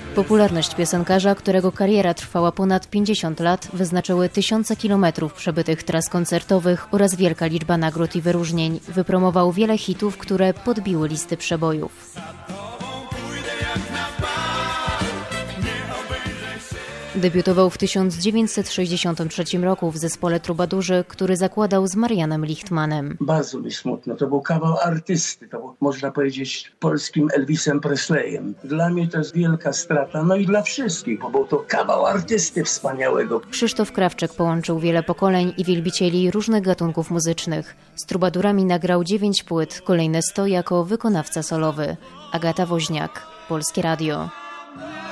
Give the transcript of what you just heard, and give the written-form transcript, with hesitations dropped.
Popularność piosenkarza, którego kariera trwała ponad 50 lat, wyznaczyły tysiące kilometrów przebytych tras koncertowych oraz wielka liczba nagród i wyróżnień. Wypromował wiele hitów, które podbiły listy przebojów. Debiutował w 1963 roku w zespole Trubadurzy, który zakładał z Marianem Lichtmanem. Bardzo mi smutno. To był kawał artysty. To był, można powiedzieć, polskim Elvisem Presleyem. Dla mnie to jest wielka strata. No i dla wszystkich, bo był to kawał artysty wspaniałego. Krzysztof Krawczyk połączył wiele pokoleń i wielbicieli różnych gatunków muzycznych. Z Trubadurami nagrał 9 płyt, kolejne 100 jako wykonawca solowy. Agata Woźniak, Polskie Radio.